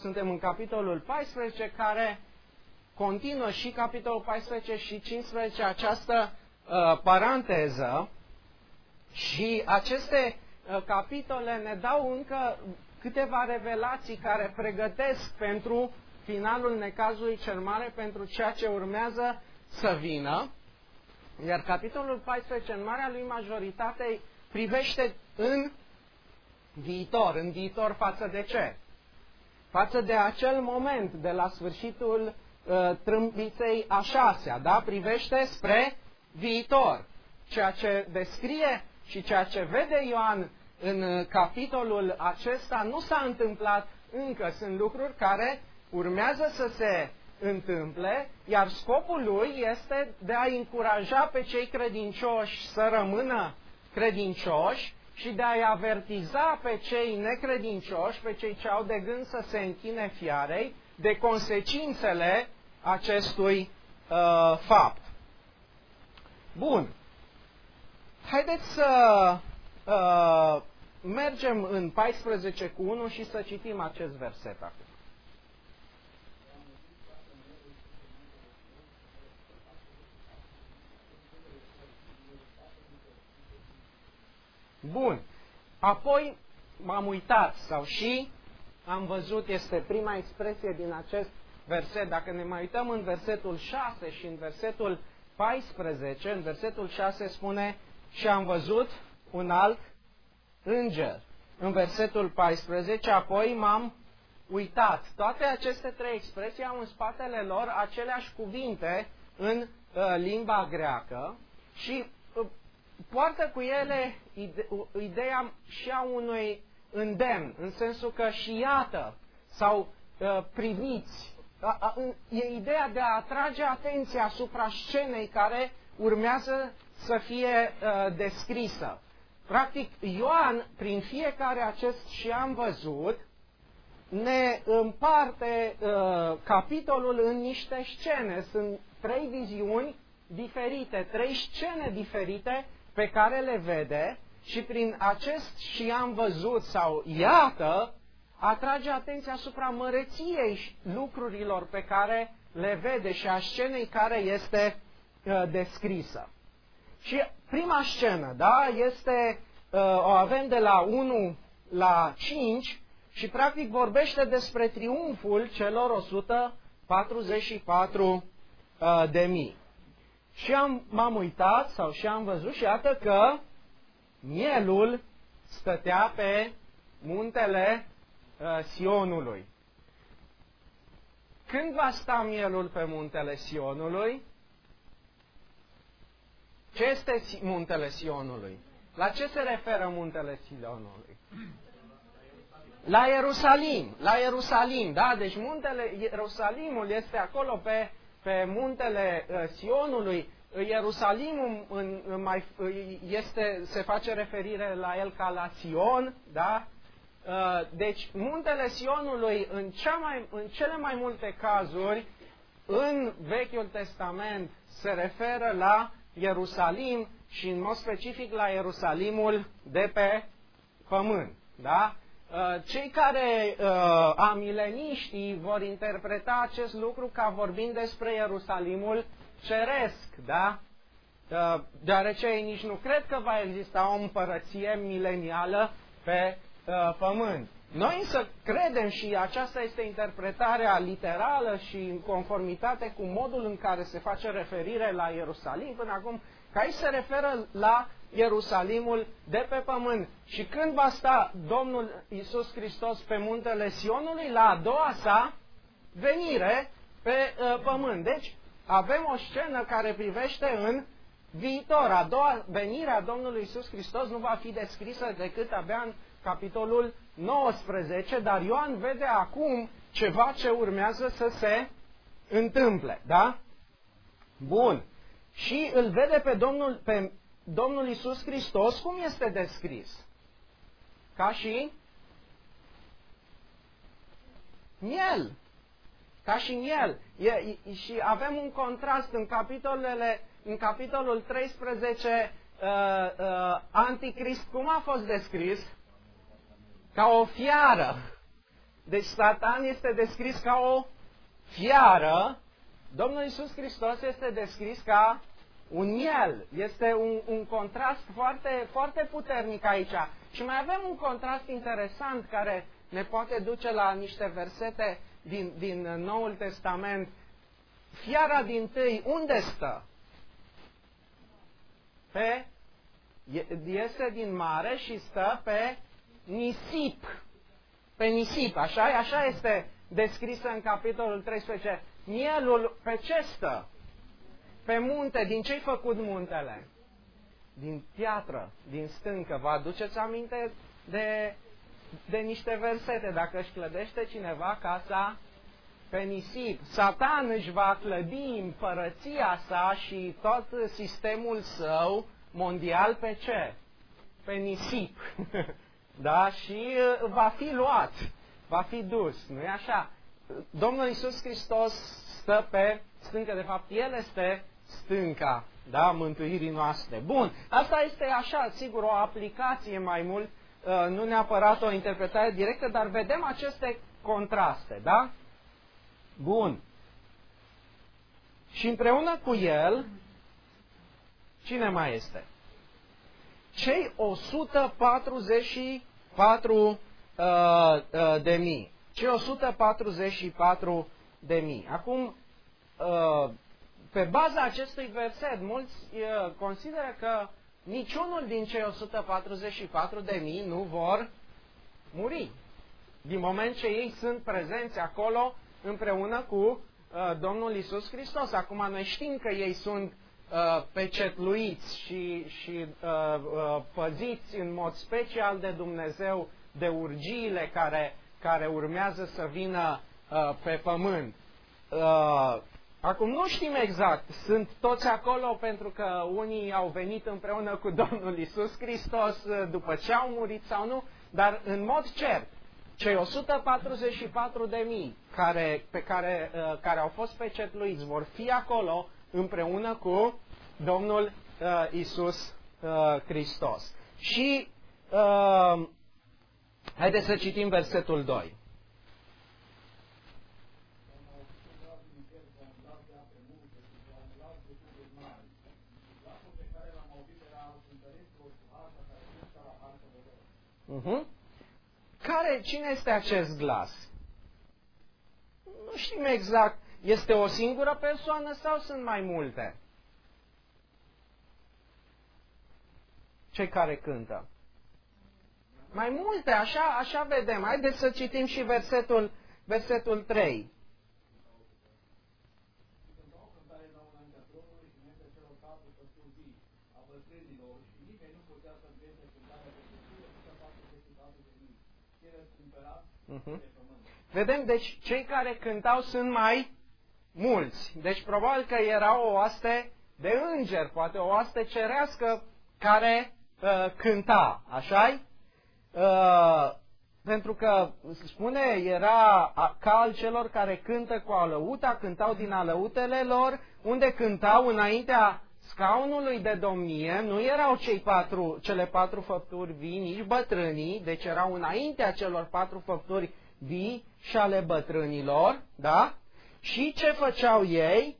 suntem în capitolul 14, care continuă și capitolul 14 și 15 această paranteză. Și aceste capitole ne dau încă câteva revelații care pregătesc pentru finalul necazului cel mare, pentru ceea ce urmează să vină. Iar capitolul 14, în marea lui majoritate, privește în viitor față de ce? Față de acel moment de la sfârșitul trâmbiței a 6-a, da? Privește spre viitor. Ceea ce descrie și ceea ce vede Ioan în capitolul acesta nu s-a întâmplat încă. Sunt lucruri care urmează să se întâmple, iar scopul lui este de a încuraja pe cei credincioși să rămână credincioși și de a-i avertiza pe cei necredincioși, pe cei ce au de gând să se închine fiarei, de consecințele acestui fapt. Bun. Haideți să mergem în 14:1 și să citim acest verset acum. Bun. Apoi m-am uitat sau și am văzut, este prima expresie din acest verset. Dacă ne mai uităm în versetul 6 și în versetul 14, în versetul 6 spune și am văzut un alt înger. În versetul 14, apoi m-am uitat. Toate aceste trei expresii au în spatele lor aceleași cuvinte în limba greacă și poartă cu ele ideea și a unui îndemn, în sensul că și iată, sau priviți. E ideea de a atrage atenția asupra scenei care urmează să fie descrisă. Practic, Ioan, prin fiecare acest și am văzut, ne împarte capitolul în niște scene. Sunt trei viziuni diferite, trei scene diferite pe care le vede și prin acest și am văzut sau iată, atrage atenția asupra măreției lucrurilor pe care le vede și a scenei care este descrisă. Și prima scenă, da, este, o avem de la 1 la 5 și practic vorbește despre triumful celor 144 de mii. Și m-am uitat sau și am văzut și iată că mielul stătea pe muntele Sionului. Când va sta mielul pe muntele Sionului? Ce este muntele Sionului? La ce se referă muntele Sionului? La Ierusalim. La Ierusalim, da? Deci muntele Ierusalimul este acolo pe muntele Sionului. Ierusalimul se face referire la el ca la Sion, da? Deci muntele Sionului în cele mai multe cazuri în Vechiul Testament se referă la Ierusalim și în mod specific la Ierusalimul de pe pământ. Da? Cei care amileniștii vor interpreta acest lucru ca vorbind despre Ierusalimul ceresc, da? Deoarece ei nici nu cred că va exista o împărăție milenială pe pământ. Noi însă credem, și aceasta este interpretarea literală și în conformitate cu modul în care se face referire la Ierusalim până acum, că aici se referă la Ierusalimul de pe pământ. Și când va sta Domnul Iisus Hristos pe muntele Sionului? La a doua sa venire pe pământ. Deci avem o scenă care privește în viitor. A doua venire a Domnului Iisus Hristos nu va fi descrisă decât abia în capitolul 19, dar Ioan vede acum ceva ce urmează să se întâmple, da? Bun. Și îl vede pe Domnul Iisus Hristos cum este descris? Ca și miel. Ca și miel. Și avem un contrast în capitolul 13, Anticrist cum a fost descris? Ca o fiară. Deci Satan este descris ca o fiară, Domnul Iisus Hristos este descris ca un miel. Este un contrast foarte, foarte puternic aici. Și mai avem un contrast interesant care ne poate duce la niște versete din Noul Testament. Fiara dintâi, unde stă? Iese din mare și stă pe nisip. Pe nisip, așa este descrisă în capitolul 13. Mielul pe ce stă? Pe munte. Din ce-i făcut muntele? Din piatră, din stâncă. Vă aduceți aminte de niște versete? Dacă își clădește cineva casa pe nisip, Satan își va clădi împărăția sa și tot sistemul său mondial pe ce? Pe nisip. Da? Și va fi luat, va fi dus, nu-i așa? Domnul Iisus Hristos stă pe stâncă, de fapt El este stânca, da, mântuirii noastre. Bun, asta este așa, sigur, o aplicație mai mult, nu neapărat o interpretare directă, dar vedem aceste contraste, da? Bun. Și împreună cu El, cine mai este? Cei 144 de mii. Cei 144 de mii. Acum, pe baza acestui verset, mulți consideră că niciunul din cei 144 de mii nu vor muri. Din moment ce ei sunt prezenți acolo împreună cu Domnul Iisus Hristos. Acum noi știm că ei sunt pecetluiți și păziți în mod special de Dumnezeu de urgiile care urmează să vină pe pământ. Acum nu știm exact, sunt toți acolo pentru că unii au venit împreună cu Domnul Iisus Hristos după ce au murit sau nu, dar în mod cert, cei 144 de mii care au fost pecetluiți vor fi acolo împreună cu Domnul Iisus Hristos. Și haideți să citim versetul 2. Cine este acest glas? Nu știm exact. Este o singură persoană sau sunt mai multe? Cei care cântă. Mai multe, așa vedem. Haideți să citim și versetul 3. Vedem, deci, cei care cântau sunt mai mulți. Deci, probabil că era o oaste de îngeri, poate o oaste cerească care cânta, așa-i? Pentru că, spune, era ca al celor care cântă cu alăuta, cântau din alăutele lor, unde cântau înaintea scaunului de domnie, nu erau cele 4 făpturi vii, nici bătrânii, deci erau înaintea celor 4 făpturi vii și ale bătrânilor, da? Și ce făceau ei?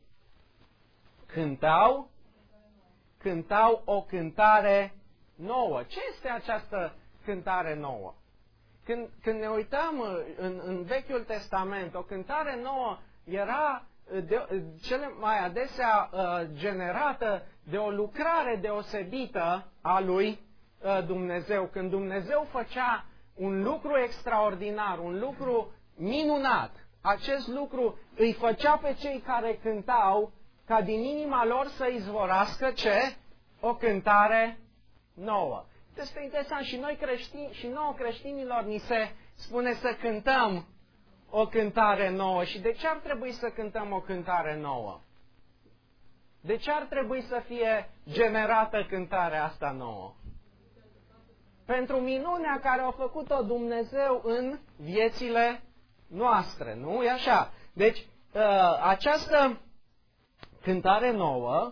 Cântau o cântare nouă. Ce este această cântare nouă? Când ne uităm în Vechiul Testament, o cântare nouă era cele mai adesea generată de o lucrare deosebită a lui Dumnezeu. Când Dumnezeu făcea un lucru extraordinar, un lucru minunat, acest lucru îi făcea pe cei care cântau ca din inima lor să izvorască ce? O cântare nouă. Este interesant și nouă creștinilor ni se spune să cântăm o cântare nouă. Și de ce ar trebui să cântăm o cântare nouă? De ce ar trebui să fie generată cântarea asta nouă? Pentru minunea care a făcut-o Dumnezeu în viețile noastre, nu? E așa. Deci, această cântare nouă,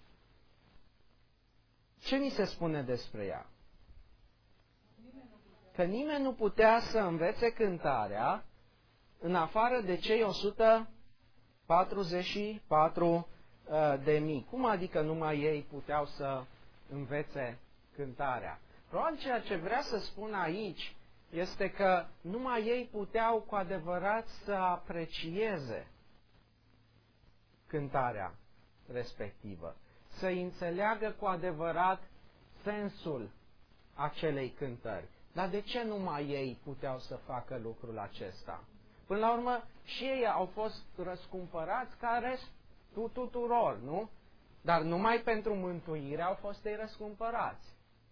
ce ni se spune despre ea? că nimeni nu putea să învețe cântarea în afară de cei 144 de mii. Cum adică numai ei puteau să învețe cântarea? Probabil ceea ce vrea să spun aici este că numai ei puteau cu adevărat să aprecieze cântarea respectivă, să înțeleagă cu adevărat sensul acelei cântări. Dar de ce numai ei puteau să facă lucrul acesta? Până la urmă, și ei au fost răscumpărați ca restul tuturor, nu? Dar numai pentru mântuire au fost ei răscumpărați.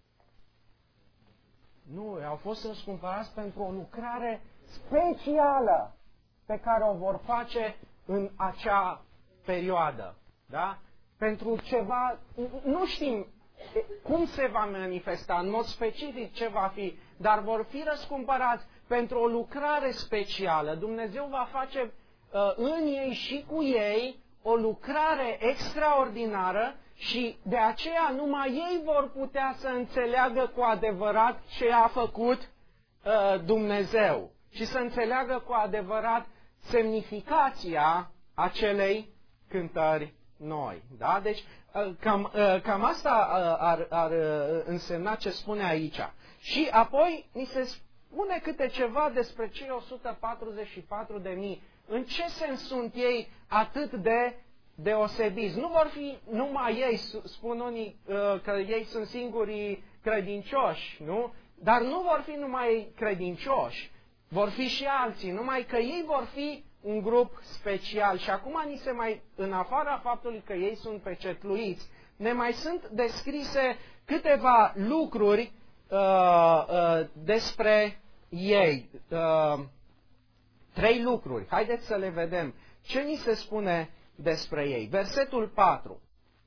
Nu, au fost răscumpărați pentru o lucrare specială pe care o vor face în acea perioadă. Da? Pentru ceva, nu știm cum se va manifesta, în mod specific ce va fi, dar vor fi răscumpărați pentru o lucrare specială. Dumnezeu va face în ei și cu ei o lucrare extraordinară și de aceea numai ei vor putea să înțeleagă cu adevărat ce a făcut Dumnezeu și să înțeleagă cu adevărat semnificația acelei cântări noi. Da? Deci cam asta ar însemna ce spune aici. Și apoi ni se spune câte ceva despre cei 144 de mii. În ce sens sunt ei atât de deosebiți? Nu vor fi numai ei, spun unii că ei sunt singurii credincioși, nu? Dar nu vor fi numai ei credincioși, vor fi și alții, numai că ei vor fi un grup special. Și acum ni se mai, în afara faptului că ei sunt pecetluiți, ne mai sunt descrise câteva lucruri despre ei. 3 lucruri. Haideți să le vedem. Ce ni se spune despre ei? Versetul 4.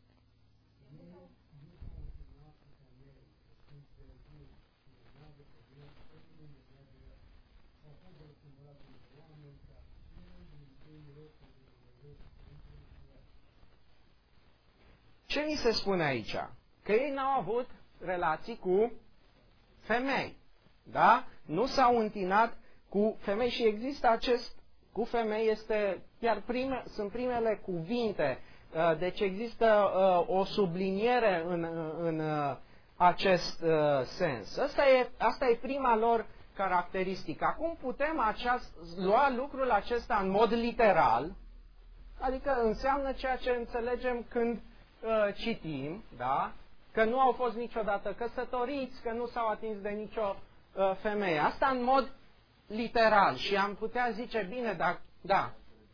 Ce ni se spune aici? Că ei n-au avut relații cu femei. Da? Nu s-au întinat cu femei și există acest cu femei, este chiar sunt primele cuvinte. Deci există o subliniere în acest sens. Asta e prima lor caracteristică. Acum putem lua lucrul acesta în mod literal, adică înseamnă ceea ce înțelegem când citim, da? Că nu au fost niciodată căsătoriți, că nu s-au atins de nicio femeie. Asta în mod literal și am putea zice, bine, dar da.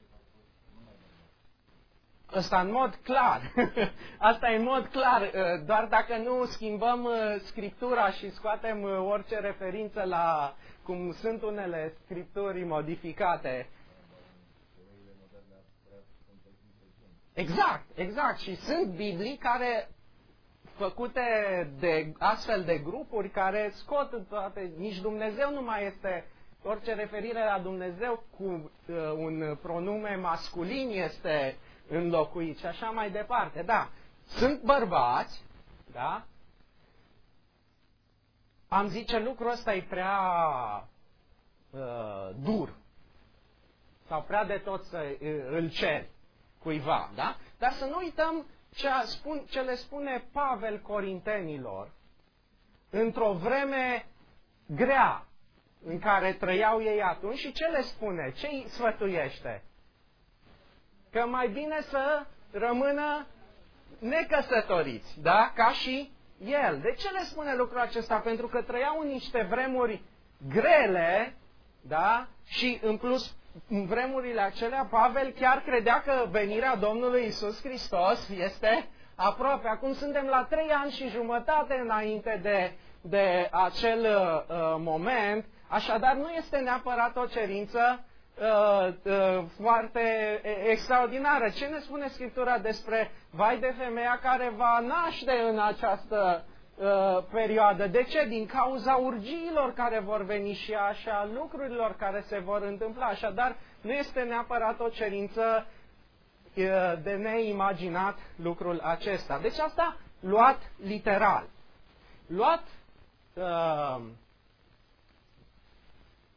Asta în mod clar. Asta e în mod clar. Doar dacă nu schimbăm Scriptura și scoatem orice referință la cum sunt unele Scripturi modificate. Exact. Și sunt Biblii care făcute de astfel de grupuri care scot toate. Nici Dumnezeu nu mai este. Orice referire la Dumnezeu cu un pronume masculin este înlocuit și așa mai departe. Da, sunt bărbați, da? Am zice lucrul ăsta e prea dur sau prea de tot să îl ceri cuiva, da? Dar să nu uităm ce le spune Pavel Corintenilor într-o vreme grea în care trăiau ei atunci și ce le spune? Ce îi sfătuiește? Că mai bine să rămână necăsătoriți, da? Ca și el. De ce le spune lucrul acesta? Pentru că trăiau în niște vremuri grele, da? Și în plus, în vremurile acelea, Pavel chiar credea că venirea Domnului Iisus Hristos este aproape. Acum suntem la 3 ani și jumătate înainte de acel moment. Așadar, nu este neapărat o cerință foarte extraordinară. Ce ne spune Scriptura despre vai de femeia care va naște în această perioadă? De ce? Din cauza urgiilor care vor veni și așa lucrurilor care se vor întâmpla. Așadar, nu este neapărat o cerință de neimaginat lucrul acesta. Deci asta luat literal. Luat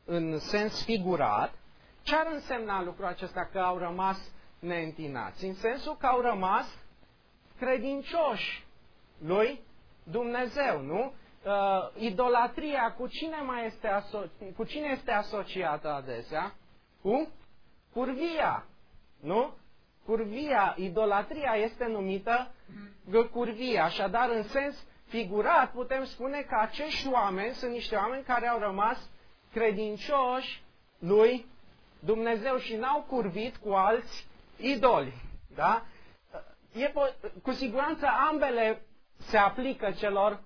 în sens figurat, ce ar însemna lucrul acesta că au rămas neîntinați? În sensul că au rămas credincioși lui Dumnezeu, nu? Idolatria cu cine este asociată adesea? Cu curvia, nu? Curvia, idolatria este numită curvia. Așadar, în sens figurat, putem spune că acești oameni sunt niște oameni care au rămas credincioși lui Dumnezeu și n-au curvit cu alți idoli. Da? Cu siguranță ambele se aplică celor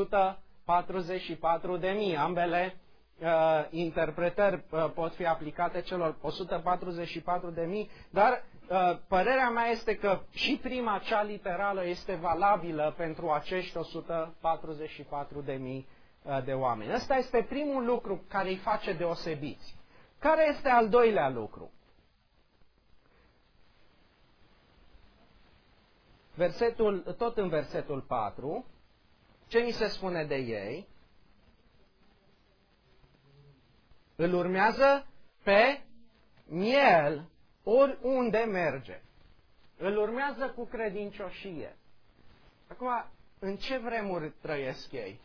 144.000. Ambele interpretări pot fi aplicate celor 144.000, dar părerea mea este că și prima, cea literală, este valabilă pentru acești 144.000 de oameni. Ăsta este primul lucru care îi face deosebiți. Care este al doilea lucru? Tot în versetul 4, ce ni se spune de ei? Îl urmează pe miel oriunde merge. Îl urmează cu credincioșie. Acum, în ce vremuri trăiesc ei?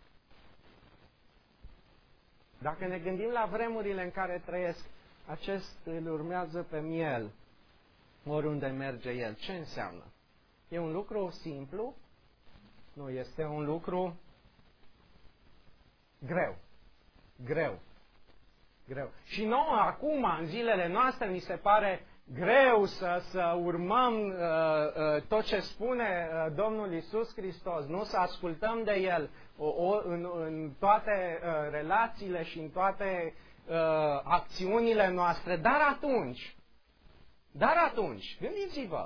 Dacă ne gândim la vremurile în care trăiesc, acest îl urmează pe miel oriunde merge el. Ce înseamnă? E un lucru simplu? Nu, este un lucru greu. Greu. Și nouă, acum, în zilele noastre, mi se pare greu să urmăm tot ce spune Domnul Iisus Hristos, nu? Să ascultăm de El în toate relațiile și în toate acțiunile noastre. Dar atunci, gândiți-vă,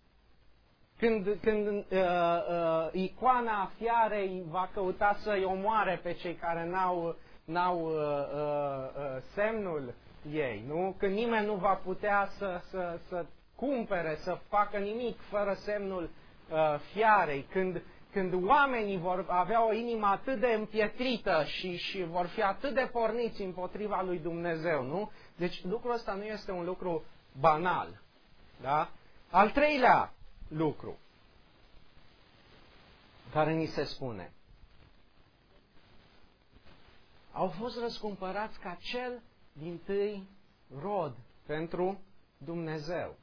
când icoana fiarei va căuta să-i omoare pe cei care n-au semnul ei, nu? Când nimeni nu va putea să cumpere, să facă nimic fără semnul fiarei, când oamenii vor avea o inimă atât de împietrită și vor fi atât de porniți împotriva lui Dumnezeu, nu? Deci lucrul ăsta nu este un lucru banal. Da? Al treilea lucru care ni se spune: au fost răscumpărați ca cel dintâi rod pentru Dumnezeu.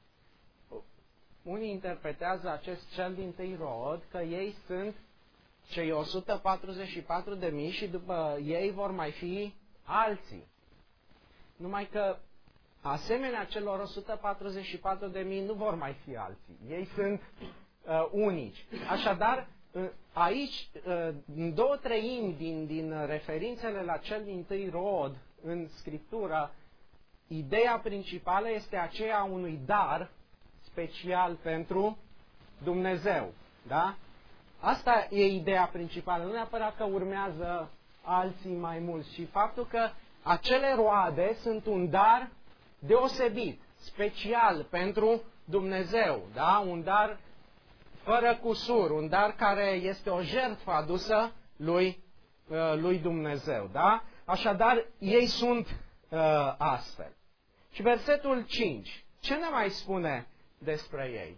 Unii interpretează acest cel dintâi rod că ei sunt cei 144.000 și după ei vor mai fi alții. Numai că asemenea celor 144.000 nu vor mai fi alții. Ei sunt unici. Așadar, aici, în 2/3 din referințele la cel dintâi rod în Scriptură, ideea principală este aceea unui dar special pentru Dumnezeu. Da? Asta e ideea principală, nu neapărat că urmează alții mai mulți, ci faptul că acele roade sunt un dar deosebit, special pentru Dumnezeu. Da? Un dar fără cusur, un dar care este o jertfă adusă lui Dumnezeu. Da? Așadar, ei sunt astfel. Și versetul 5. Ce ne mai spune despre ei?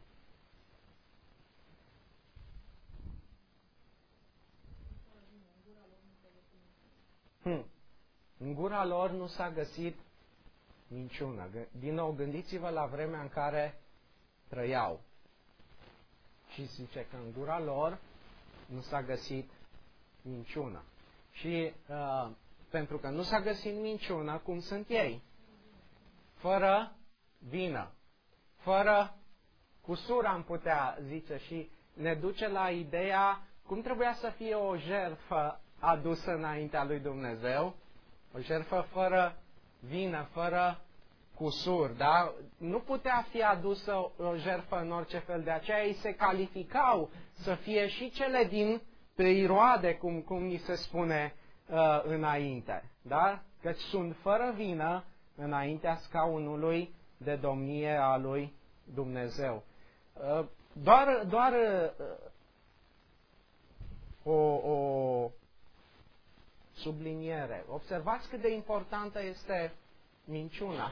În gura lor nu s-a găsit minciună. Din nou, gândiți-vă la vremea în care trăiau. Și zice că în gura lor nu s-a găsit minciună. Și pentru că nu s-a găsit minciună, cum sunt ei? Fără vină, fără cusur, am putea zice, și ne duce la ideea cum trebuia să fie o jertfă adusă înaintea lui Dumnezeu, o jertfă fără vină, fără cusur, da? Nu putea fi adusă o jertfă în orice fel, de aceea ei se calificau să fie și cele din roade, cum ni se spune înainte, da? Căci sunt fără vină înaintea scaunului de domnie a lui Dumnezeu. Doar o subliniere. Observați cât de importantă este minciuna.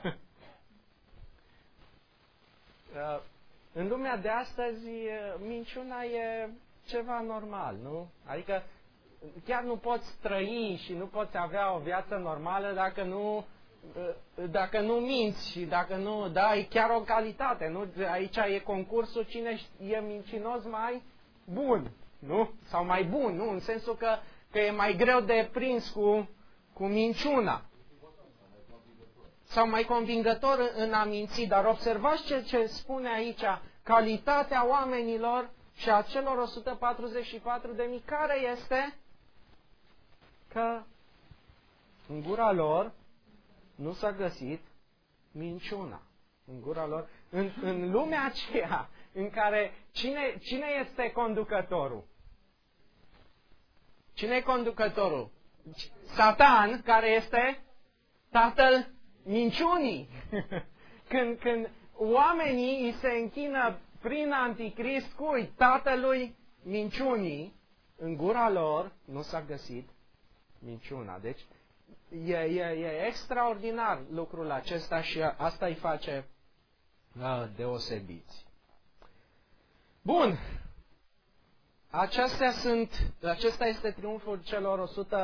În lumea de astăzi, minciuna e ceva normal, nu? Adică chiar nu poți trăi și nu poți avea o viață normală dacă nu minți și dacă nu dai chiar o calitate, nu? Aici e concursul cine e mincinos mai bun, nu? Sau mai bun, nu? În sensul că e mai greu de prins cu minciuna. Sau mai convingător în a minți. Dar observați ce spune aici, calitatea oamenilor și a celor 144.000, care este că în gura lor nu s-a găsit minciuna. În gura lor, în lumea aceea în care cine este conducătorul? Cine e conducătorul? Satan, care este tatăl minciunii. Când oamenii îi se închină prin anticrist cui? Tatălui minciunii, în gura lor nu s-a găsit minciuna. Deci e extraordinar lucrul acesta și asta îi face deosebiți. Bun. Acesta este triumful celor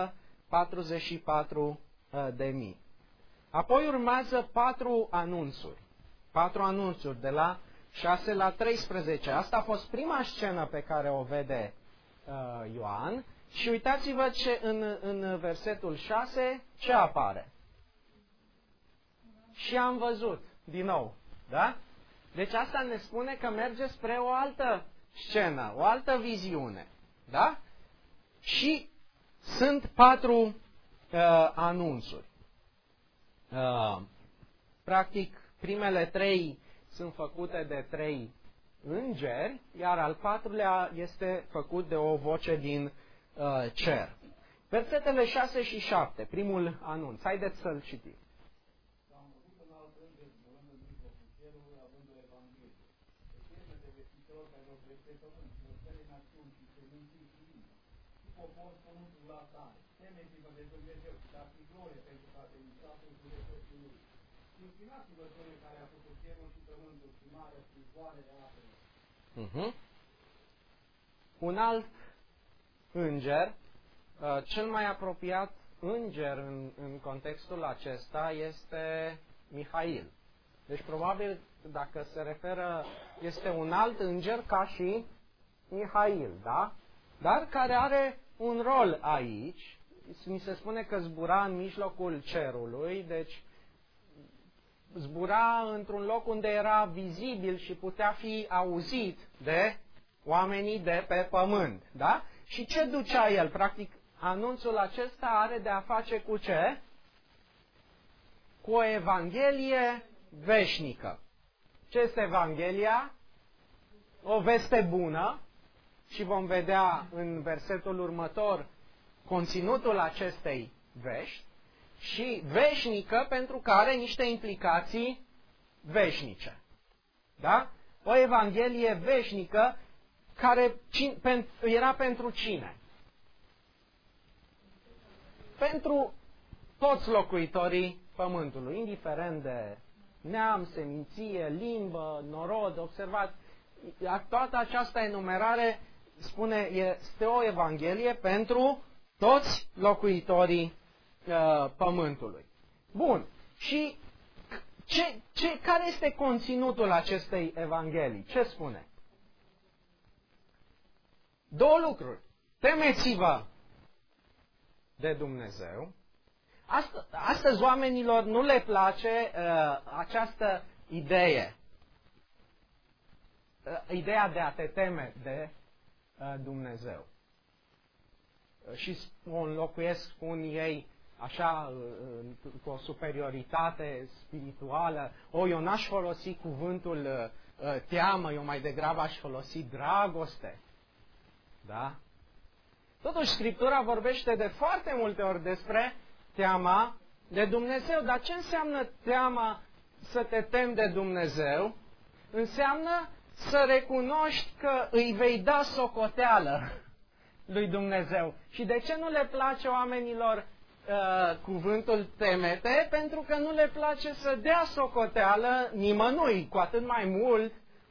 144.000. Apoi urmează 4 anunțuri. 4 anunțuri de la 6 la 13. Asta a fost prima scenă pe care o vede Ioan. Și uitați-vă ce în versetul 6 ce apare. Și am văzut, din nou. Da? Deci asta ne spune că merge spre o altă scenă, o altă viziune. Da? Și sunt 4 anunțuri. Practic, primele 3 sunt făcute de 3 îngeri, iar al 4-lea este făcut de o voce din cer. Versetele 6 și 7, primul anunț. Haideți să-l citim. Un alt înger, cel mai apropiat înger în contextul acesta este Mihail. Deci probabil dacă se referă, este un alt înger ca și Mihail, da? Dar care are un rol aici. Mi se spune că zbura în mijlocul cerului, deci zbura într-un loc unde era vizibil și putea fi auzit de oamenii de pe pământ, da? Și ce ducea el? Practic, anunțul acesta are de a face cu ce? Cu o evanghelie veșnică. Ce este Evanghelia? O veste bună, și vom vedea în versetul următor conținutul acestei vești, și veșnică pentru că are niște implicații veșnice. Da? O evanghelie veșnică care era pentru cine? Pentru toți locuitorii pământului, indiferent de neam, seminție, limbă, norod. Observați, toată această enumerare spune, este o evanghelie pentru toți locuitorii pământului. Bun. Și care este conținutul acestei evanghelii? Ce spune? 2 lucruri. Temeți-vă de Dumnezeu. Astăzi oamenilor nu le place această idee. Ideea de a te teme de Dumnezeu. Și o înlocuiesc, spun ei, așa, cu o superioritate spirituală. Eu n-aș folosi cuvântul teamă, eu mai degrabă aș folosi dragoste. Da? Totuși, Scriptura vorbește de foarte multe ori despre teama de Dumnezeu. Dar ce înseamnă teama, să te temi de Dumnezeu? Înseamnă să recunoști că îi vei da socoteală lui Dumnezeu. Și de ce nu le place oamenilor cuvântul temete? Pentru că nu le place să dea socoteală nimănui, cu atât mai mult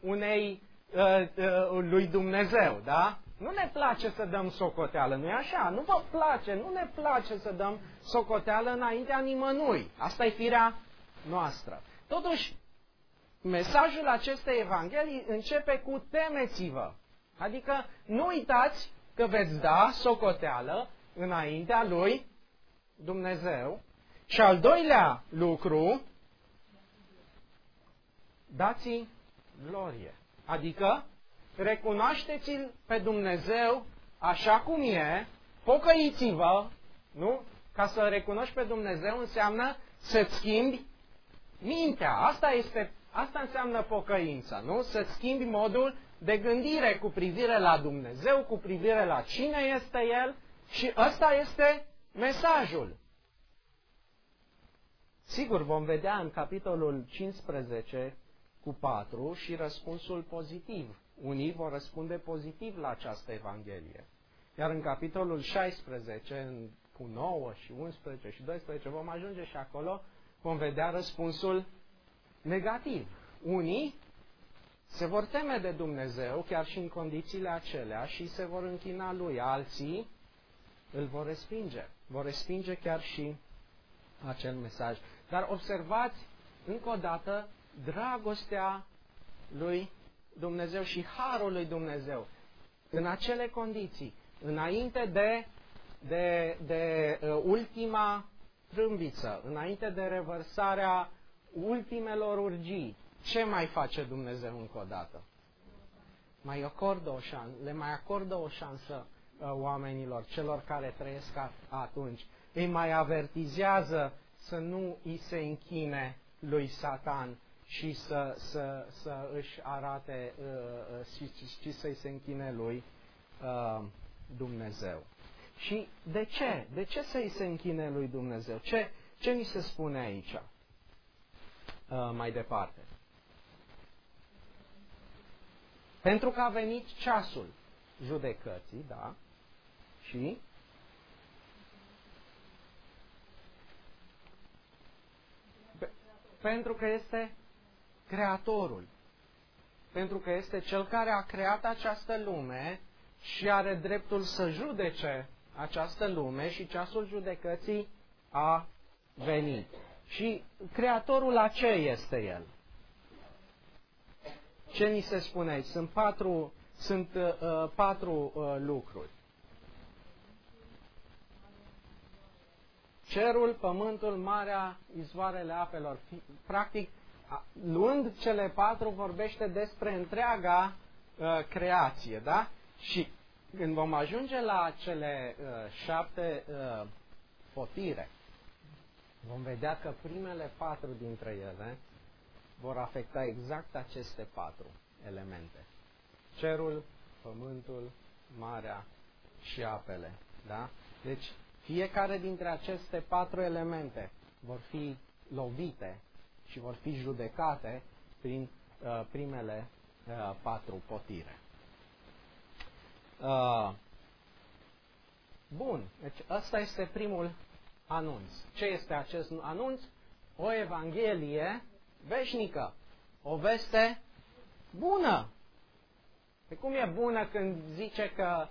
lui Dumnezeu, da? Nu ne place să dăm socoteală, nu-i așa? Nu vă place, nu ne place să dăm socoteală înaintea nimănui. Asta e firea noastră. Totuși, mesajul acestei evanghelii începe cu temeți-vă. Adică nu uitați că veți da socoteală înaintea lui Dumnezeu. Și al doilea lucru, dați-i glorie. Adică recunoașteți-l pe Dumnezeu așa cum e, pocăiți-vă, nu? Ca să recunoști pe Dumnezeu înseamnă să-ți schimbi mintea. Asta înseamnă pocăința, nu? Să-ți schimbi modul de gândire cu privire la Dumnezeu, cu privire la cine este El, și ăsta este mesajul. Sigur, vom vedea în capitolul 15 cu 4 și răspunsul pozitiv. Unii vor răspunde pozitiv la această Evanghelie. Iar în capitolul 16, cu 9 și 11 și 12, vom ajunge și acolo, vom vedea răspunsul negativ. Unii se vor teme de Dumnezeu, chiar și în condițiile acelea, și se vor închina Lui. Alții îl vor respinge. Vor respinge chiar și acel mesaj. Dar observați, încă o dată, dragostea lui Dumnezeu și harul lui Dumnezeu. În acele condiții, înainte de ultima trâmbiță, înainte de revărsarea ultimelor urgii, ce mai face Dumnezeu încă o dată? Le mai acordă o șansă oamenilor, celor care trăiesc atunci. Îi mai avertizează să nu îi se închine lui Satan și să își arate și să-i se închine lui Dumnezeu. Și de ce? De ce să-i se închine lui Dumnezeu? Ce ni se spune aici? Mai departe. Pentru că a venit ceasul judecății, da? Și pentru că este Creatorul. Pentru că este Cel care a creat această lume și are dreptul să judece această lume și ceasul judecății a venit. Și Creatorul a ce este El? Ce ni se spune aici? Sunt patru lucruri. Cerul, pământul, marea, izvoarele apelor. Practic, luând cele patru, vorbește despre întreaga creație, da? Și când vom ajunge la cele 7 potire, vom vedea că primele 4 dintre ele vor afecta exact aceste 4 elemente. Cerul, pământul, marea și apele, da? Deci, fiecare dintre aceste 4 elemente vor fi lovite și vor fi judecate prin primele 4 potire. Bun, deci ăsta este primul anunț. Ce este acest anunț? O evanghelie veșnică, o veste bună. Pe cum e bună când zice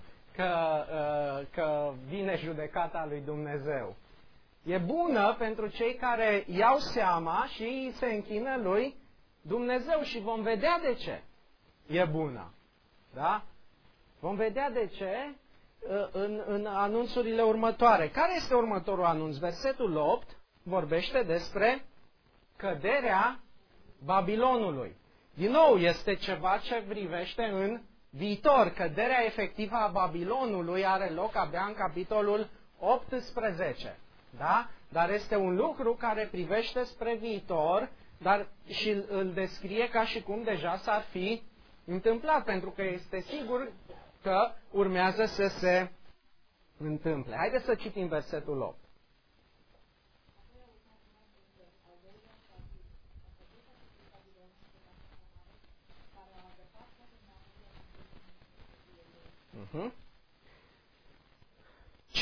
că vine judecata lui Dumnezeu? E bună pentru cei care iau seama și se închină lui Dumnezeu și vom vedea de ce e bună. Da? Vom vedea de ce în anunțurile următoare. Care este următorul anunț? Versetul 8 vorbește despre căderea Babilonului. Din nou, este ceva ce privește în viitor. Căderea efectivă a Babilonului are loc abia în capitolul 18. Da? Dar este un lucru care privește spre viitor, dar și îl descrie ca și cum deja s-ar fi întâmplat, pentru că este sigur că urmează să se întâmple. Haideți să citim versetul 8.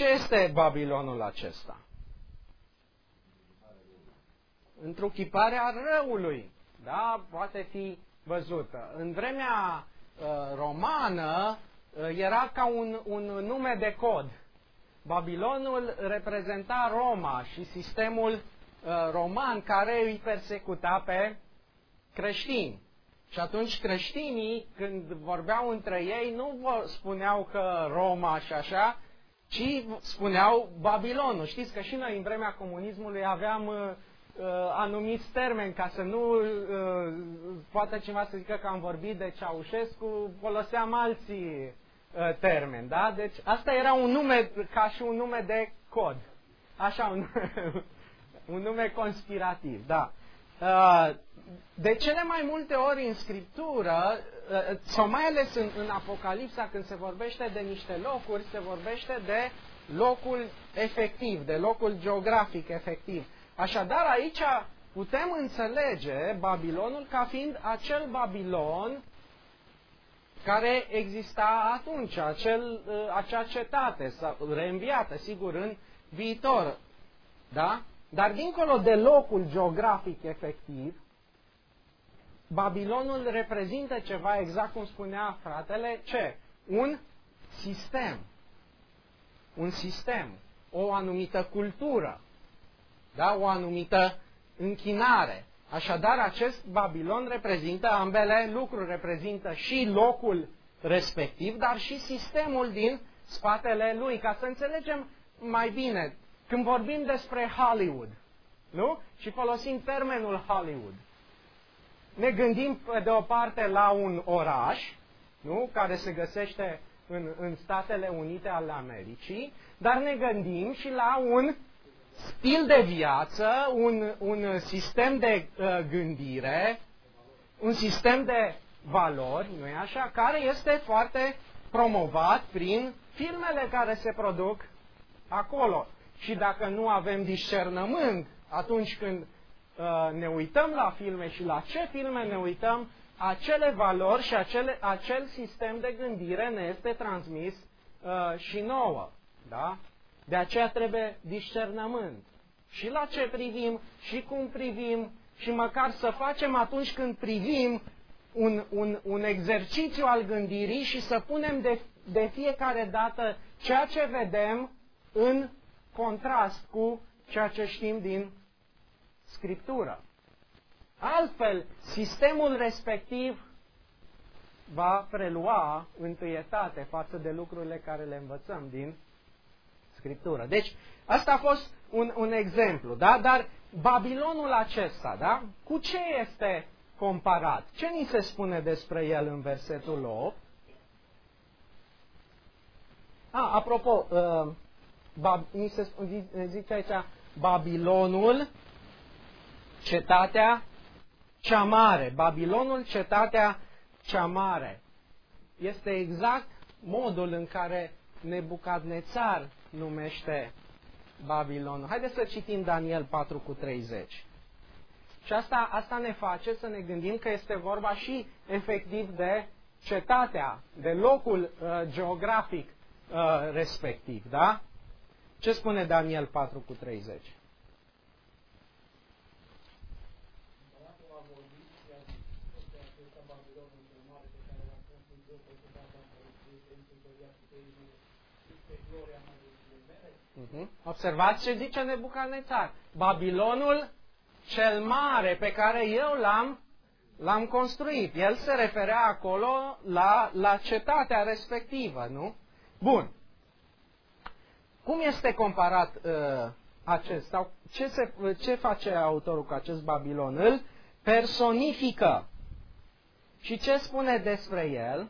ce este Babilonul acesta? Întruchiparea răului, da? Poate fi văzută. În vremea romană era ca un nume de cod. Babilonul reprezenta Roma și sistemul roman care îi persecuta pe creștini. Și atunci creștinii, când vorbeau între ei, nu spuneau că Roma și așa, ci spuneau Babilonul. Știți că și noi în vremea comunismului aveam anumiți termeni, ca să nu poate cineva să zică că am vorbit de Ceaușescu, foloseam alții termeni, da? Deci asta era un nume, ca și un nume de cod. Așa, un nume conspirativ, da. De cele mai multe ori în Scriptură, sau mai ales în Apocalipsa, când se vorbește de niște locuri, se vorbește de locul efectiv, de locul geografic efectiv. Așadar, aici putem înțelege Babilonul ca fiind acel Babilon care exista atunci, acea cetate, reînviată, sigur, în viitor. Da? Dar dincolo de locul geografic efectiv, Babilonul reprezintă ceva, exact cum spunea fratele, ce? Un sistem. Un sistem. O anumită cultură. Da? O anumită închinare. Așadar, acest Babilon reprezintă ambele lucruri. Reprezintă și locul respectiv, dar și sistemul din spatele lui. Ca să înțelegem mai bine, când vorbim despre Hollywood, nu? Și folosim termenul Hollywood, ne gândim de o parte la un oraș, nu? Care se găsește în Statele Unite ale Americii, dar ne gândim și la un stil de viață, un sistem de gândire, un sistem de valori, nu-i așa, care este foarte promovat prin filmele care se produc acolo. Și dacă nu avem discernământ atunci când ne uităm la filme și la ce filme ne uităm, acele valori și acel sistem de gândire ne este transmis și nouă. Da? De aceea trebuie discernământ. Și la ce privim, și cum privim, și măcar să facem atunci când privim un exercițiu al gândirii și să punem de fiecare dată ceea ce vedem în contrast cu ceea ce știm din Scriptură. Altfel, sistemul respectiv va prelua întâietate față de lucrurile care le învățăm din Scriptură. Deci, asta a fost un exemplu, da? Dar Babilonul acesta, da? Cu ce este comparat? Ce ni se spune despre el în versetul 8? Apropo, ni se zice aici Babilonul, cetatea cea mare. Babilonul, cetatea cea mare. Este exact modul în care Nebucadnețar numește Babilonul. Haideți să citim Daniel 4:30. Și asta ne face să ne gândim că este vorba și efectiv de cetatea, de locul geografic respectiv. Da? Ce spune Daniel 4:30? Observați ce zice Nebucadnețar. Babilonul cel mare pe care eu l-am construit. El se referea acolo la cetatea respectivă, nu? Bun. Cum este comparat acest? Sau ce face autorul cu acest Babilon? Îl personifică. Și ce spune despre el?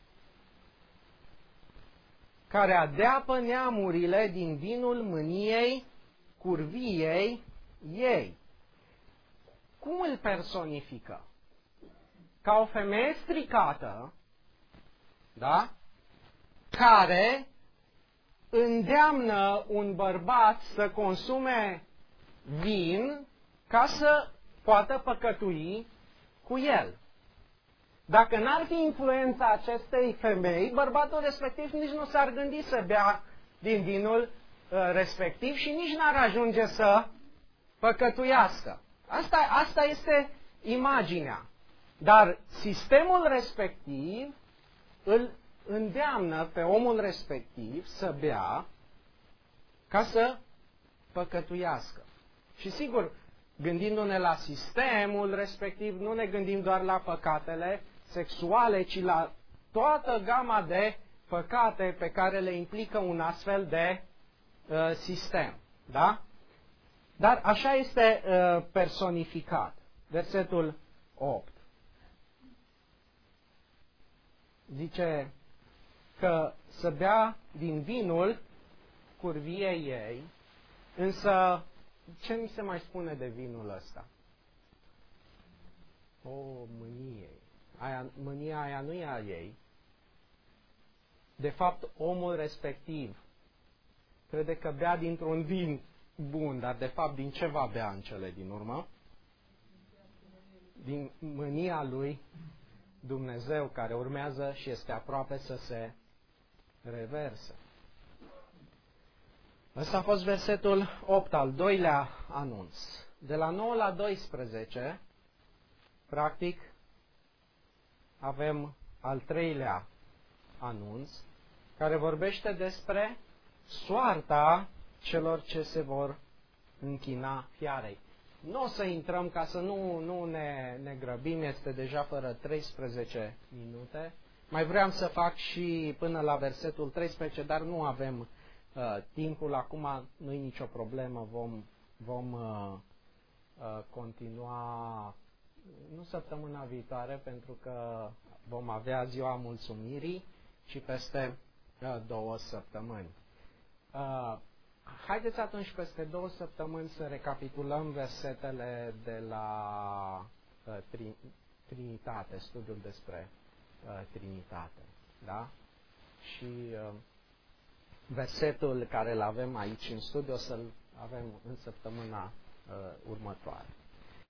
Care adeapă neamurile din vinul mâniei, curviei ei. Cum îl personifică? Ca o femeie stricată, da? Care îndeamnă un bărbat să consume vin ca să poată păcătui cu el. Dacă n-ar fi influența acestei femei, bărbatul respectiv nici nu s-ar gândi să bea din vinul respectiv și nici n-ar ajunge să păcătuiască. Asta este imaginea. Dar sistemul respectiv îl îndeamnă pe omul respectiv să bea ca să păcătuiască. Și sigur, gândindu-ne la sistemul respectiv, nu ne gândim doar la păcatele sexuale, ci la toată gama de păcate pe care le implică un astfel de sistem. Da? Dar așa este personificat. Versetul 8. Zice că să bea din vinul curviei ei, însă ce mi se mai spune de vinul ăsta? Mânie. Mânia aia nu e a ei. De fapt, omul respectiv crede că bea dintr-un vin bun, dar de fapt din ce va bea în cele din urmă? Din mânia lui Dumnezeu, care urmează și este aproape să se reverse. Ăsta a fost versetul 8, al doilea anunț. De la 9 la 12, practic, avem al treilea anunț, care vorbește despre soarta celor ce se vor închina fiarei. Nu o să intrăm ca să nu ne grăbim, este deja fără 13 minute. Mai vreau să fac și până la versetul 13, dar nu avem timpul. Acum nu e nicio problemă, vom continua, nu săptămâna viitoare, pentru că vom avea ziua mulțumirii, ci peste 2 săptămâni. Haideți atunci peste 2 săptămâni să recapitulăm versetele de la Trinitate, studiul despre Trinitate. Da? Și versetul care îl avem aici în studiu o să-l avem în săptămâna următoare.